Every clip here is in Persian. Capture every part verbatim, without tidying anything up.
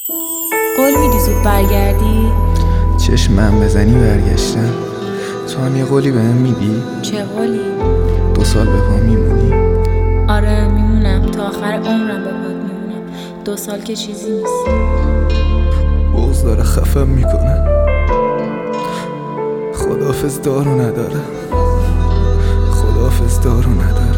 قول میدی زود برگردی؟ چشم من بزنی برگشتم. تو هم یه قولی بهم میدی؟ چه قولی؟ دو سال به پا میمونی؟ آره میمونم، تا آخر عمرم به پات میمونم. دو سال که چیزی نیست. بغض داره خفم میکنه. خداحافظ دارو نداره. خداحافظ دارو نداره.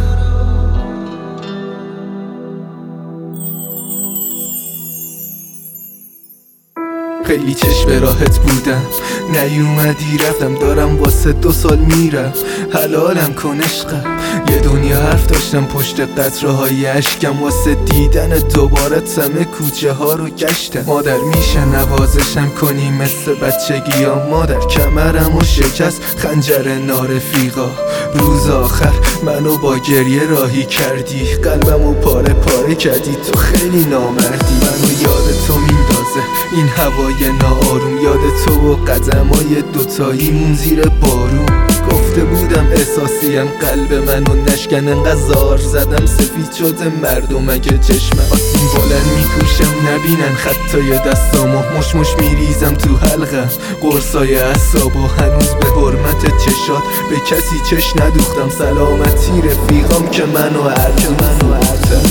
خیلی چشم راحت بودم، نیومدی رفتم، دارم واسه دو سال میرم. حلالم کن عشقم، یه دنیا حرف داشتم پشت قطره های اشکم. واسه دیدن دوباره تمه کوچه ها رو گشتم. مادر میشه نوازشم کنی مثل بچگی ها؟ مادر کمرم و شکست خنجر نارفیقا. روز آخر منو با گریه راهی کردی، قلبمو پاره پاره کردی. تو خیلی نامردی، منو یاد تو میندازه این هوای ناآروم. یاد تو و قدمای دوتاییمون زیر بارون. گفته بودم احساسیم قلب منو نشکن، انقدر زار زدم سفید شده مردم. اگه چشم آسین بلند میپوشم نبینن خطای دستامو. مش مش میریزم تو حلقم قرصای اعصاب و هنوز به حرمت چشات به کسی چش ندوختم. سلامتی رفیقام که منو هرچه منو هرچه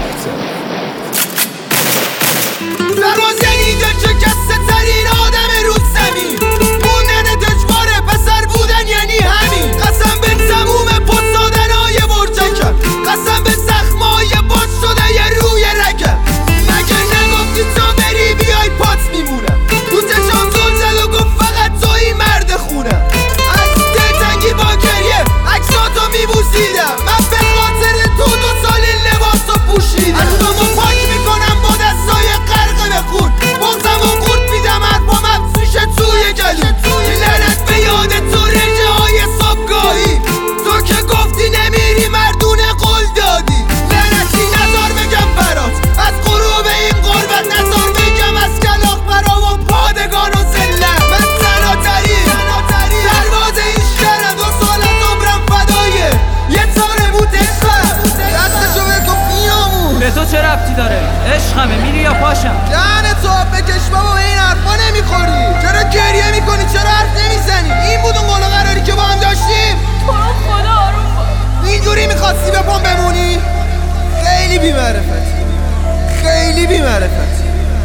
سرباز اینجا شکسته ترین آدم رو زمین. موندن دشواره، پسر بودن یعنی همین. قسم به تموم پستادنهای برجکم، قسم به زخمای باز شده یه روی رگم. مگه نگفتی تا بری بیای پات میمونم؟ تو چشام زل زد و گفت فقط توی مرد خونم. از دلتنگی با گریه عکساتو میبوسیدم. من به خاطر تو دو سال لباسو پوشیدم. عکسامو پاک میکنم با دستای غرق به خون. بغضمو قورت میدم حرفام حبس میشه توی گلوم. لعنت به یاد تو رژه های صبحگاهی. تو که گفتی نمیری مردونه قول دادی. لعنتی نزار بگم برات از غروب این غربت، نزار بگم از کلاغ برا و پادگان و ذلت. من تنها ترین سرباز این شهرم، دو سال از عمرم فدایه یه تاره بود عشقم. دستشو بکن بیامون. به تو چه ربطی داره؟ عشقمه، میری یا پاشم؟ دهن تو آب بکش بابا، به این حرفا نمیخوری. چرا گریه میکنی؟ چرا حرف نمیزنی؟ این بود اون قول و قراری که با هم داشتیم؟ تو رو خدا آروم باش. اینجوری میخواستی به پام بمونی؟ خیلی بی‌معرفتی، خیلی بی‌معرفتی.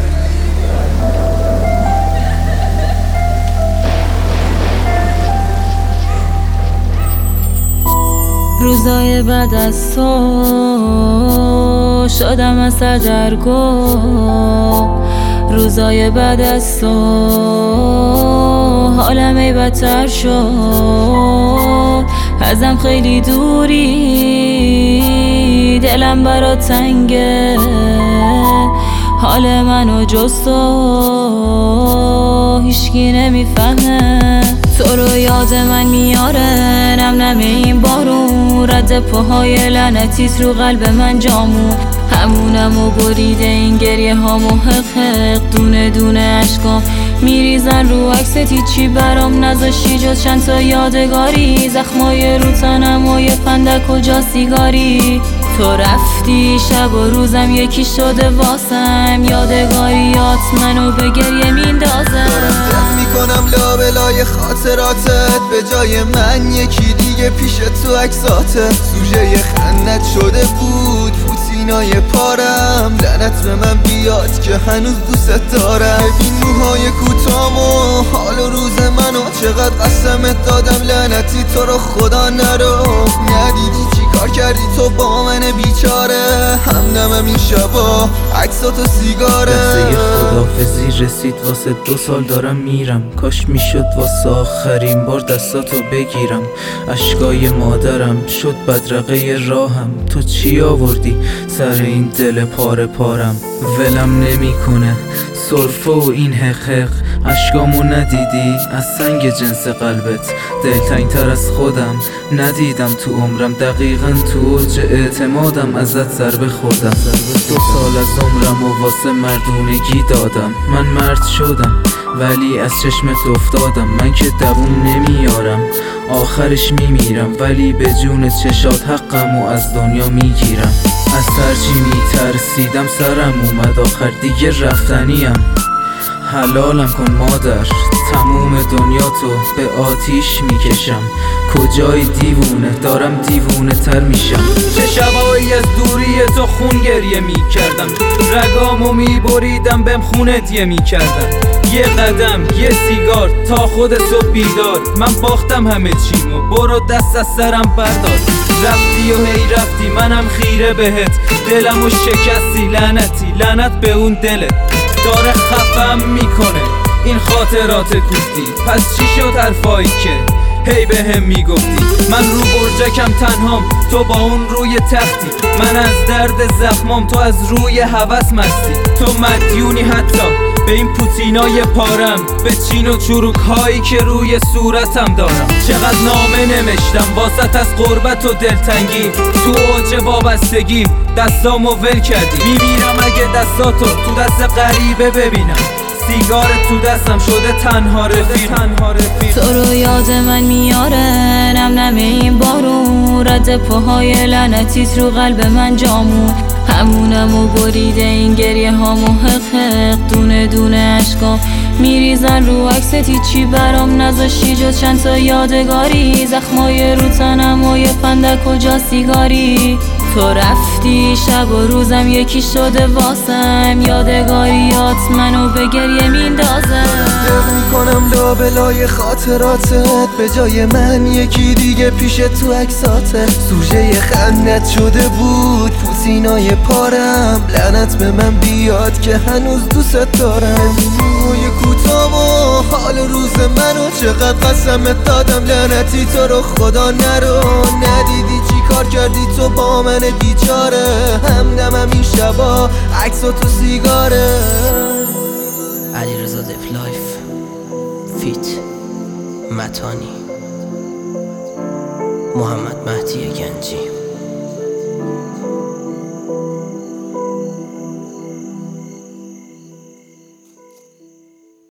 روزای بعد از تو شدم از سردرگم. روزای بعد از تو حالم ای بدتر شد. ازم خیلی دوری، دلم برات تنگه. حال منو جز تو هیچکی نمیفهمه. تو رو یاد من میاره نم نم این بارون. رد پاهای لعنتیت رو قلب من جامون. همونم و بریده این گریه ها محقق. دونه دونه عشقام میریزن رو عکست، هیچی برام نذاشتی جز چند تا یادگاری. زخمای رو تنم و یه پندک و جا سیگاری. تو رفتی شب و روزم یکی شده واسم. یادگاریات منو به گریه میندازه. دارم میکنم لابلای خاطراتت، به جای من یکی دیگه پیش تو عکساتت. سوژه خندت شده بود پوتینای پارم. لعنت به من بیاد که هنوز دوست دارم. ببین موهای کوتامو حال و روز منو، چقدر قسمت دادم لعنتی تو رو خدا نرو. ندیدی چی کار کردی تو با من بیچاره؟ همدمم این شبا عکسات و سیگاره. لحظه خداحافظی رسید واسه دو سال دارم میرم. کاش میشد واسه آخرین بار دستاتو بگیرم. اشکای مادرم شد بدرقه راهم. تو چی آوردی سر این دل پاره پارم؟ ولم نمیکنه سرفه و این حقق. اشکامو ندیدی از سنگ جنس قلبت. دلتنگ تر از خودم ندیدم تو عمرم. دقیقا تو اوج اعتمادم ازت ضربه خوردم. دو سال از عمرم و واسه مردونگی دادم. من مرد شدم ولی از چشمت افتادم. من که دووم نمیارم آخرش میمیرم، ولی به جون چشات حقم و از دنیا میگیرم. از هرچی میترسیدم سرم اومد، آخر دیگه رفتنیم. حلالم کن مادر، تموم دنیا تو به آتیش میکشم. کجای دیوونه، دارم دیوونه تر میشم. چه شبایی از دوری تو خون گریه میکردم، رگامو میبریدم بهم خونه دیه میکردم. یه قدم یه سیگار تا خود صبح بیدار، من باختم همه چیمو، برو دست از سرم بردار. رفتی و هی رفتی منم خیره بهت، دلمو شکستی لعنتی، لعنت به اون دلت. داره خفم میکنه این خاطرات کوفتی، پس چی شد حرفایی که هی به هم میگفتی؟ من رو برجکم تنهام، تو با اون روی تختی. من از درد زخمام، تو از روی هوس مستی. تو مدیونی حتی به این پوتینای پارم، به چین و چروک هایی که روی صورتم دارم. چقدر نامه نمشتم واسط از غربت و دلتنگی، تو اوج وابستگیم دستامو ول کردی. میمیرم اگه دستاتو تو دست غریبه ببینم، سیگار تو دستم شده تنها رفیق. تو رو یاد من میاره نم نم این بارون، رد پاهای لعنتیت رو قلب من جامون. همونمو بریده این گریه ها محقق، دونه دونه اشکام میریزن رو عکست. چی برام نذاشتی جز چند تا یادگاری، زخمای رو تنم و یه فندک و جا سیگاری. تو رفتی شب و روزم یکی شده واسم، یادگاریات منو به گریه میندازم. دق میکنم لابلای خاطراتت، به جای من یکی دیگه پیش تو عکساتت. سوژه خندت شده بود پوتینای پارم، لعنت به من بیاد که هنوز دوست دارم. موی کوتاه و حال روز منو چقدر قسمت دادم، لعنتی تو رو خدا نرو. ندیدی چی کار کردی تو با من بیچاره، همدمم این شبا عکس و تو سیگاره. علیرضا دف لایف فیت متانی محمد مهدی گنجی.